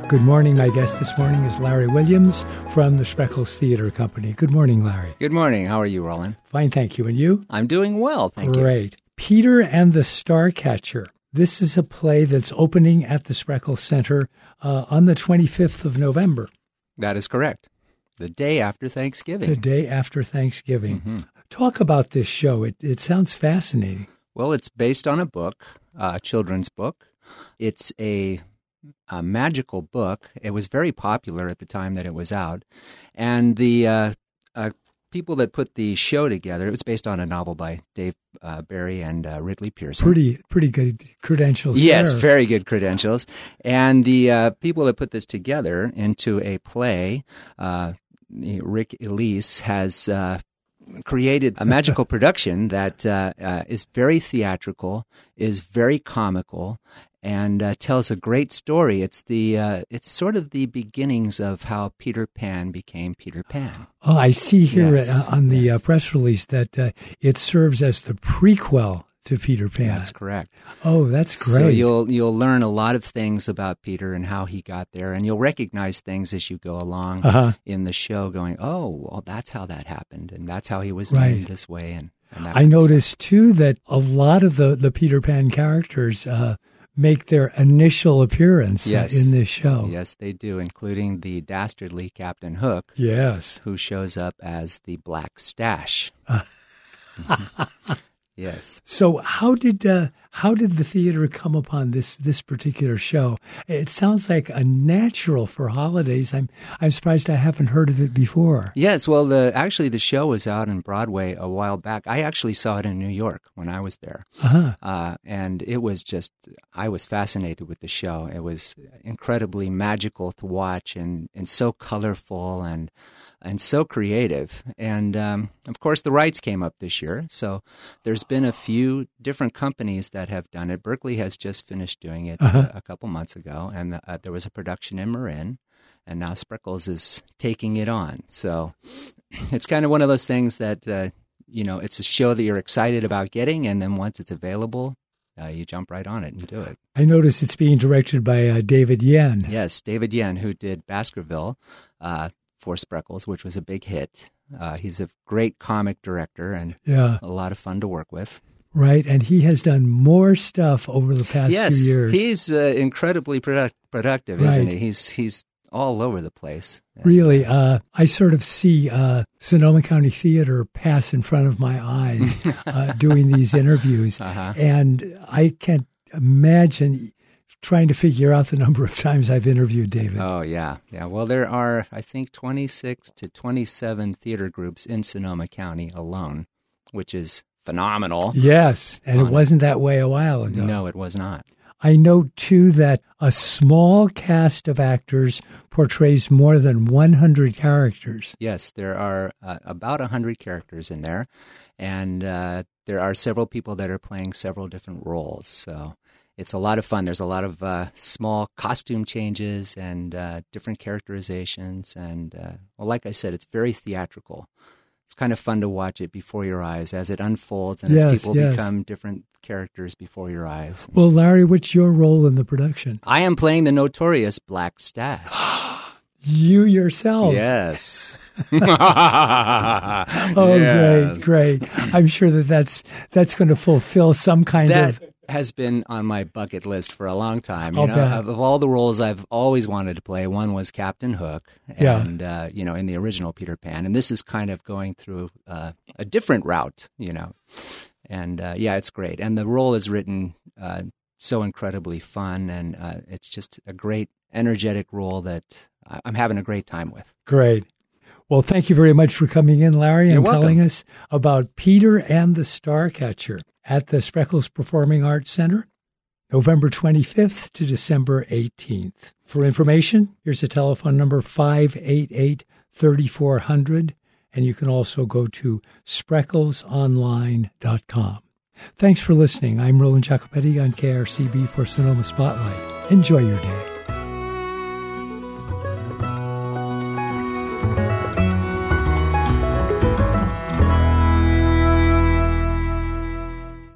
Good morning. My guest this morning is Larry Williams from the Spreckels Theater Company. Good morning, Larry. Good morning. How are you, Roland? Fine, thank you. And you? I'm doing well, thank you. Great. Peter and the Starcatcher. This is a play that's opening at the Spreckels Center on the 25th of November. That is correct. The day after Thanksgiving. The day after Thanksgiving. Mm-hmm. Talk about this show. It sounds fascinating. Well, it's based on a book, a children's book. It's a magical book. It was very popular at the time that it was out. And the people that put the show together, it was based on a novel by Dave Barry and Ridley Pearson. Pretty good credentials. Yes, there. Very good credentials. And the people that put this together into a play, Rick Elise has created a magical production that is very theatrical, is very comical, and tells a great story. It's sort of the beginnings of how Peter Pan became Peter Pan. Oh, I see here on the press release that it serves as the prequel to Peter Pan. That's correct. Oh, that's great. So you'll learn a lot of things about Peter and how he got there, and you'll recognize things as you go along in the show, going, oh, well, that's how that happened, and that's how he was named this way. And I noticed, too, that a lot of the Peter Pan characters make their initial appearance in this show. Yes, they do, including the dastardly Captain Hook, who shows up as the Black Stache. Yes. So how did the theater come upon this particular show? It sounds like a natural for holidays. I'm surprised I haven't heard of it before. Yes, well, actually the show was out on Broadway a while back. I actually saw it in New York when I was there, and it was I was fascinated with the show. It was incredibly magical to watch and so colorful and so creative. And of course, the rights came up this year, so there's been a few different companies that have done it. Berkeley has just finished doing it a couple months ago, and there was a production in Marin, and now Spreckels is taking it on. So it's kind of one of those things that, it's a show that you're excited about getting, and then once it's available, you jump right on it and do it. I notice it's being directed by David Yen. Yes, David Yen, who did Baskerville for Spreckels, which was a big hit. He's a great comic director and a lot of fun to work with. Right, and he has done more stuff over the past few years. He's incredibly productive, isn't he? He's all over the place. Really, I sort of see Sonoma County Theater pass in front of my eyes doing these interviews, and I can't imagine trying to figure out the number of times I've interviewed David. Oh, yeah. Well, there are, I think, 26 to 27 theater groups in Sonoma County alone, which is phenomenal. Yes, and it wasn't that way a while ago. No, it was not. I know, too, that a small cast of actors portrays more than 100 characters. Yes, there are about 100 characters in there, and there are several people that are playing several different roles, so it's a lot of fun. There's a lot of small costume changes and different characterizations. And, like I said, it's very theatrical. It's kind of fun to watch it before your eyes as it unfolds and as people become different characters before your eyes. Well, Larry, what's your role in the production? I am playing the notorious Black Stache. You yourself? Yes. Great. I'm sure that's going to fulfill some kind of... has been on my bucket list for a long time. Of all the roles I've always wanted to play, one was Captain Hook, and in the original Peter Pan, and this is kind of going through a different route, and it's great. And the role is written so incredibly fun, and it's just a great, energetic role that I'm having a great time with. Great. Well, thank you very much for coming in, Larry, and telling us about Peter and the Starcatcher at the Spreckels Performing Arts Center, November 25th to December 18th. For information, here's a telephone number, 588-3400, and you can also go to SpreckelsOnline.com. Thanks for listening. I'm Roland Jacopetti on KRCB for Sonoma Spotlight. Enjoy your day.